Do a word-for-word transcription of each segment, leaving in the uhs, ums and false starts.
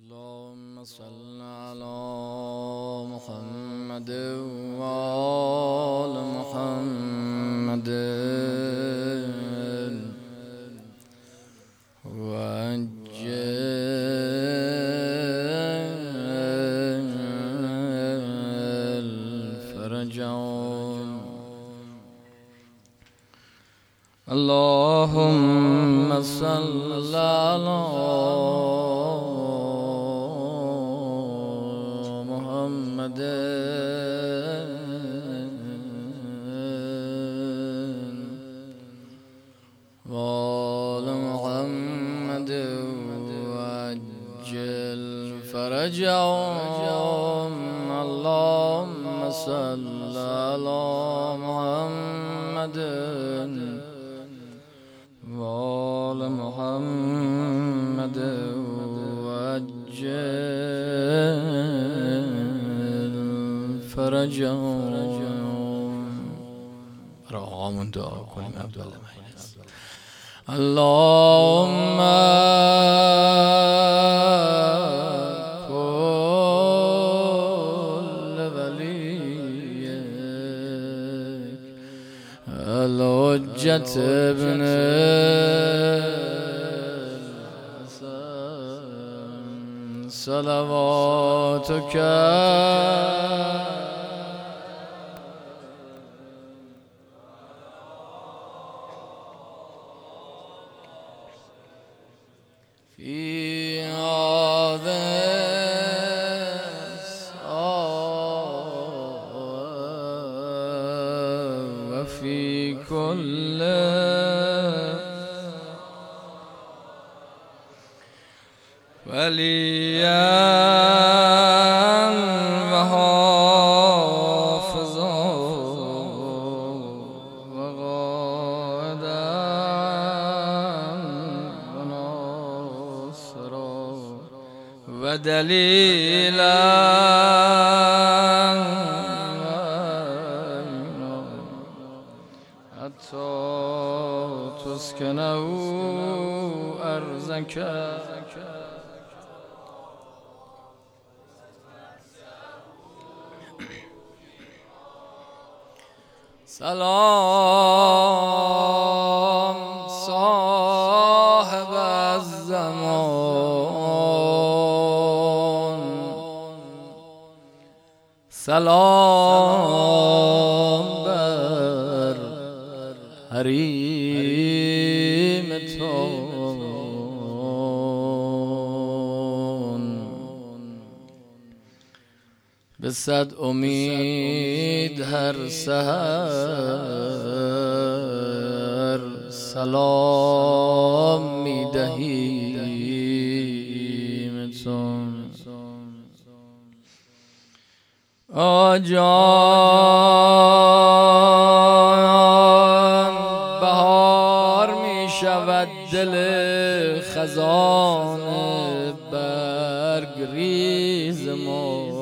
اللهم صل على محمد وآل محمد وعجل فرجهم. اللهم صل على محمد وآل محمد وعجل فرجهم. اللهم صل على محمد وآل محمد وعجل فرجهم. برامون دعا کنیم عبدالله محیط. اللهم كل وليك الحجة ابن الحسن صلواتك في هذا وفي كل وليا وحافظا وقائدا وناصرا ودليلا حتى تسكنه أرضك. سلام صاحب الزمان، سلام بر حریم تون. به صد امید هر سحر سلام میدهیم تون. آجان بهار می شود دل خزان برگریز ما.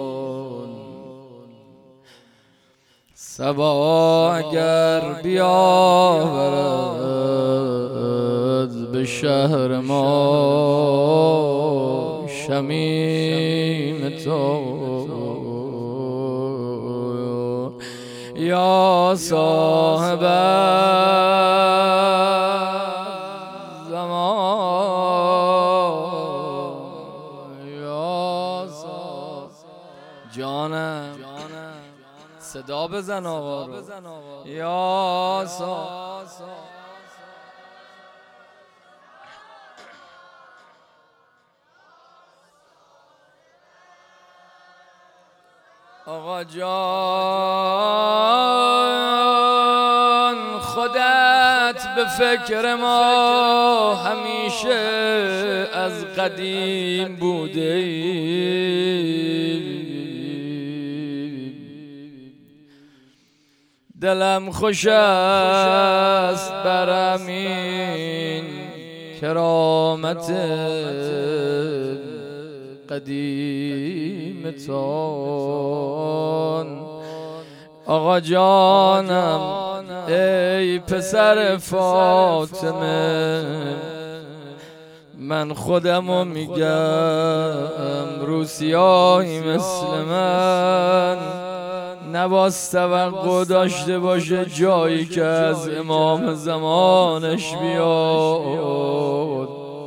صبا اگر بیاورد به شهر ما شمیم تو یا صاحب زمان، یا صاحب جانم صدا بزن آقا رو. یا صاحب آقا جان خودت به فکر ما همیشه از قدیم بوده ای. دلم خوش است بر همین کرامت قدیم تون. آقا جانم ای پسر فاطمه من خودمو میگم روسیایی مثل من نباید توقع داشته باشه جایی که از امام زمانش بیاد.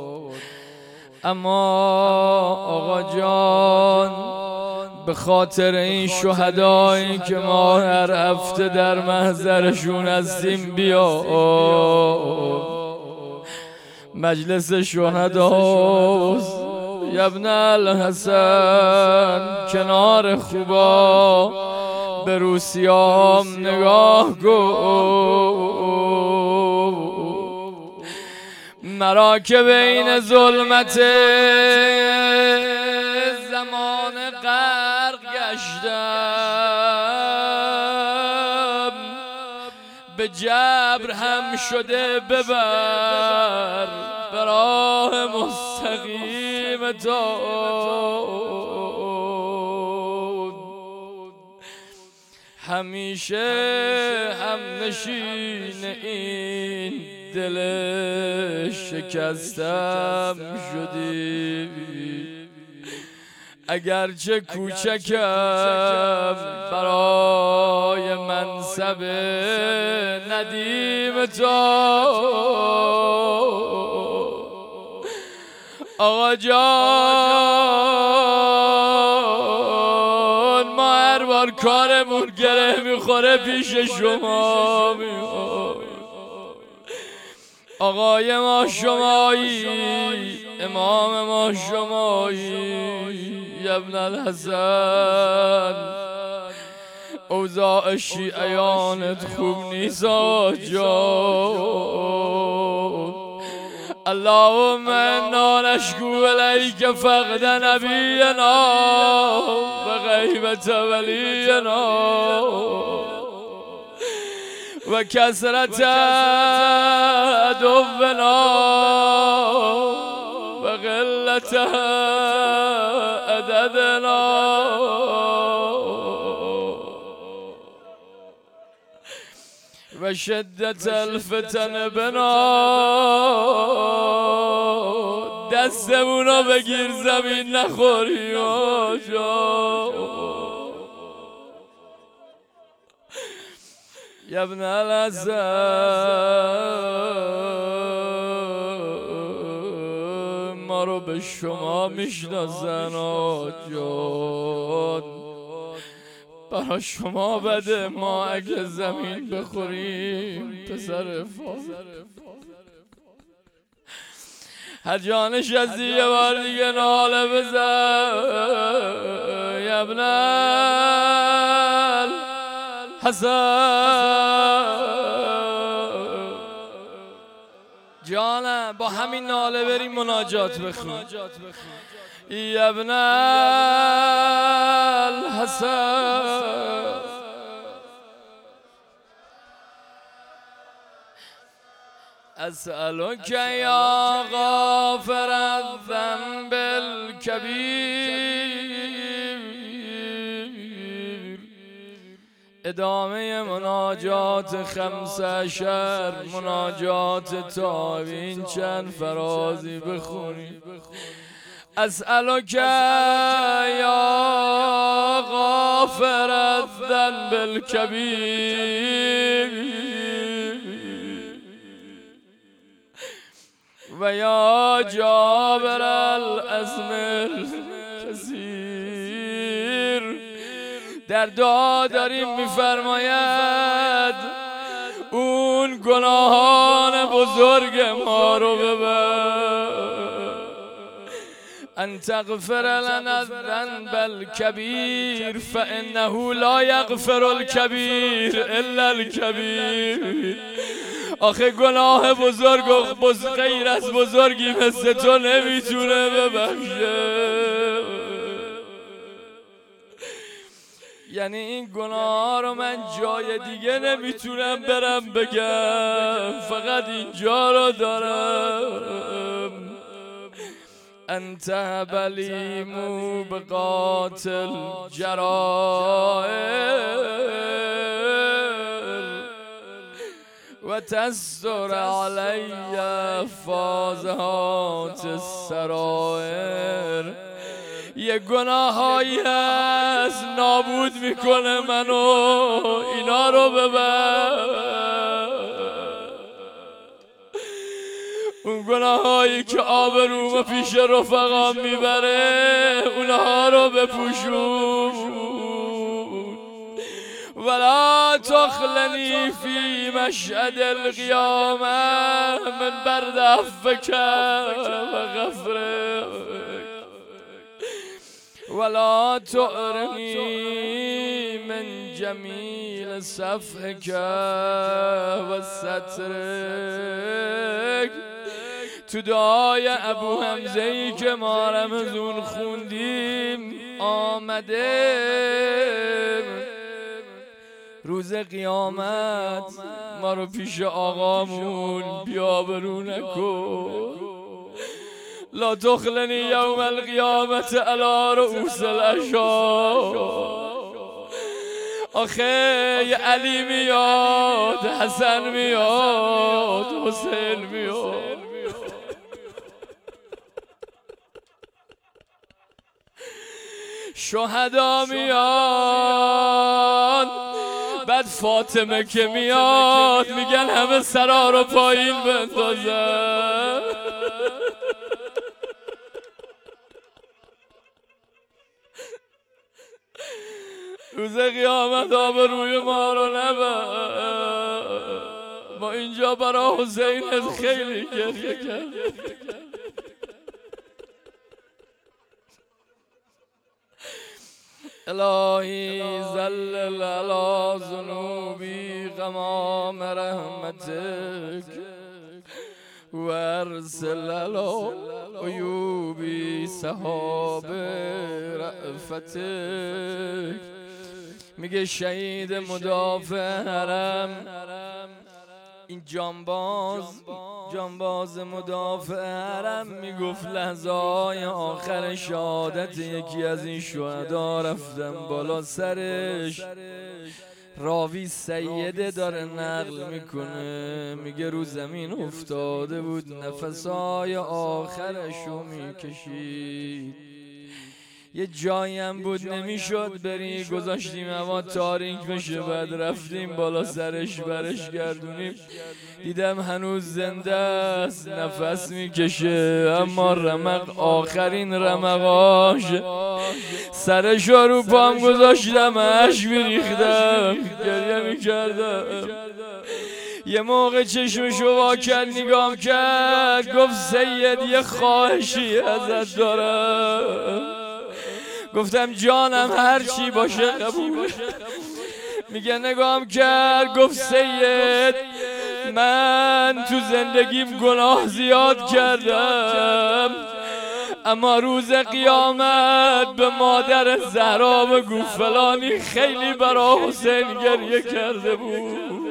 اما آقا جان به خاطر این شهدایی که ما هر هفته در محضرشون هستیم بیاد. مجلس شهداست یا ابن الحسن، کنار خوبا به روسیام نگاه کن. مرا که بین ظلمت زمان غرق گشتم، به جبر هم شده ببر به راه مستقیم تو. همیشه هم نشین این دل شکستم شدی، اگرچه کوچکم برای منصب ندیم تو. آقا جان ما هر بار کارمون گره میخوره پیش شما میاد. آقای ما شمایی، امام ما شمایی یا ابن الحسن. اوضاع شیعیانت خوب نیست آجا. اللهم انا نشکو الیک فقد نبینا و غیبت ولینا و کثرت عدونا و قلت عددنا و شدت الفتن بنا. دستمونو بگیر زمین نخوری آجا. یا ابن الحسن ما رو به شما میشناسن آجا. برا شما بده ما اگه زمین بخوریم پسر فاضل. هر جانش از یه بار دیگه ناله بزن یا ابن الحسن. جانم با همین ناله بریم مناجات بخون. یا ابن الحسن اسألك یا غافر الذنب الكبیر. ادامه مناجات خمس عشر مناجات تابعین چند فرازی بخونی. اسألك یا غافر الذنب الكبیر و یا جابر العظم الکثیر. در دعا داریم میفرماید اون گناهان بزرگ ما رو ببر. ان تغفر لنا الذنب الكبیر فانه لا یغفر الکبیر الا الکبیر. آخه گناه بزرگ و غیر از بزرگی مثل تو نمیتونه ببخشه. یعنی این گناه رو من جای دیگه نمیتونم برم بگم، فقط اینجا رو دارم. انت بلیمو بقاتل جرائر و و تستر علی فاضحات السرائر. یه گناهایی هست نابود میکنه منو، اینا رو ببر. اون گناهایی که آبرومو پیش رفقام میبره اونها رو بپوشون. ولا تخلنی فی مشهد القیامه من برد عفوک و غفرک ولا تعرنی من جمیل صفحک و سترک. تو دعای ابو حمزه ای که ما رمضون خوندیم آمده روز قیامت ما رو پیش آقامون بیابرو نکن. لا تخلنی یوم القیامت علی رؤوس الاشهاد. آخه یه علی میاد، حسن میاد، حسین میاد، شهدا میاد، بعد فاطمه که میاد میگن همه سرا رو پایین بندازن. روز قیامت آبروی ما رو نبر. ما اینجا برای حسین خیلی گریه کردیم. الهی ذلل علی ذنوبی غمام رحمتک و ارسل علی عیوبی سحاب رأفتک. میگه شهید مدافع حرم، این جانباز جانباز مدافع حرم میگفت لحظه های آخر شهادت یکی از این شهدا رفتم بالا سرش. راوی سیده داره نقل میکنه، میگه رو زمین افتاده بود نفسهای آخرشو میکشید. یه جایی هم بود نمیشد بری، گذاشتیم هوا تاریک بشه، بعد رفتیم بالا سرش برش گردونیم، دیدم هنوز زنده است، نفس میکشه، اما رمق آخرین رمقاش. سرش رو پام گذاشتم اشک میریختم، گریه میکردم. یه موقع چشمشو وا کرد نگام کرد، گفت سید یه خواهشی ازت دارم. گفتم جانم هر چی باشه قبول. میگه نگام کرد گفت سید من تو زندگیم گناه زیاد کردم، اما روز قیامت به مادر زهرا بگو فلانی خیلی برا حسین گریه کرده بود.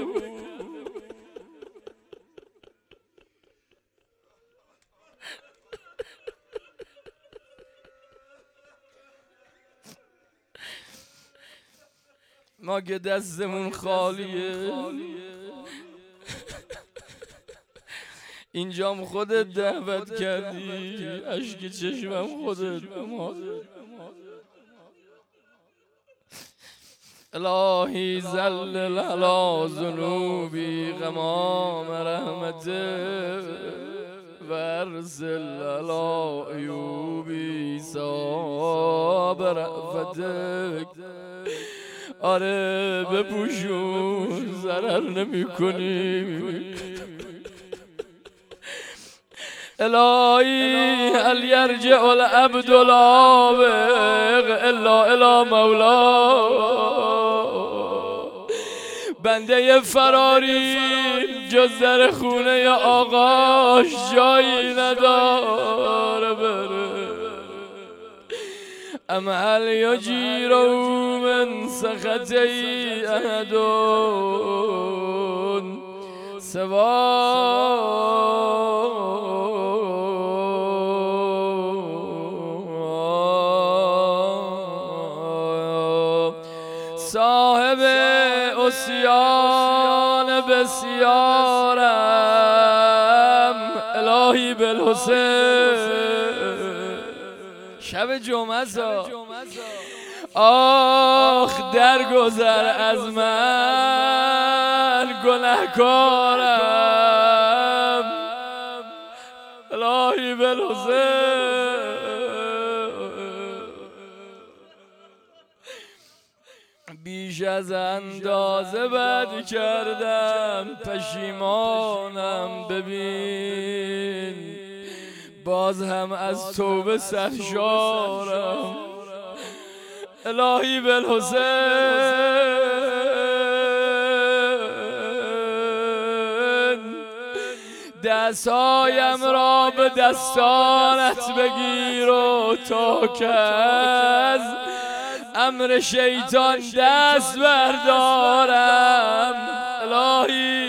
ما که دستمون خالیه، اینجام خودت دعوت کردی، اشک چشمم خودت بماد. الهی ذلل علی ذنوبی غمام رحمتک و ارسل علی عیوبی سحاب رأفتک. آره بپوشون ضرر نمی کنی. الهی هل یرجع العبد العابق الا الی مولا. بنده فراری جز در خونه آقاش جایی نداره بره. ام هل یجیرو من سخطی احدون سوا صاحب عصیان به بسیارم الهی بالحسین. شب جمعه سا آخ درگذر از من گنهکارم الهی بالحسین. بیش از اندازه بد کردم پشیمانم ببین باز هم از توبه سرشارم الهی بالحسین. دستایم را به دستانت بگیر و تا که از امر شیطان دست بردارم الهی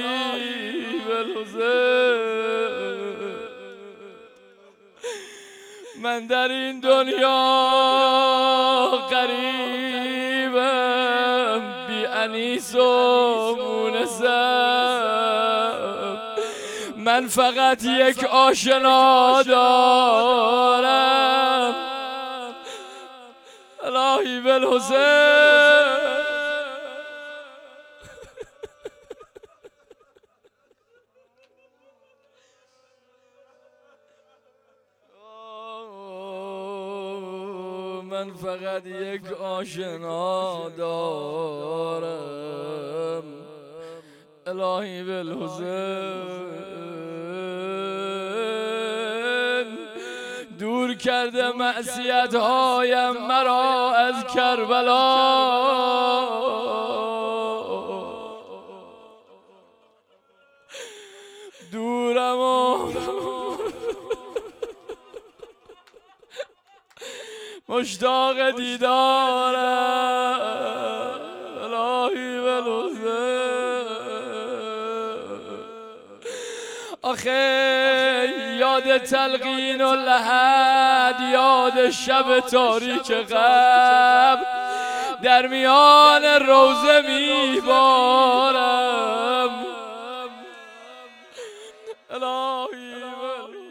بالحسین. من در این دنیا غریبم بی انیس و مونسم. من فقط یک آشنا دارم الهی بالحسین. من فقط یک آشنا دارم الهی بالحسین. دور کرده معصیت هایم مرا از کربلا دورم و مشتاق دیدارم الهی بالحسین. آخه یاد تلقین و لحد یاد شب تاریک قبل در میان روزه میبارم الهی بالحسین.